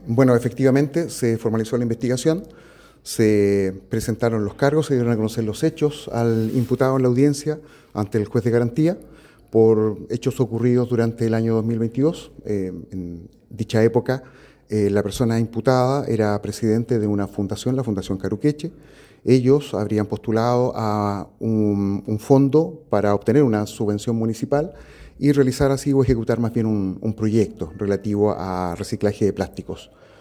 Bueno, efectivamente se formalizó la investigación, se presentaron los cargos, se dieron a conocer los hechos al imputado en la audiencia ante el juez de garantía por hechos ocurridos durante el año 2022. En dicha época, la persona imputada era presidente de una fundación, la Fundación Caruqueche. Ellos habrían postulado a un fondo para obtener una subvención municipal y realizar así o ejecutar más bien un proyecto relativo a reciclaje de plásticos.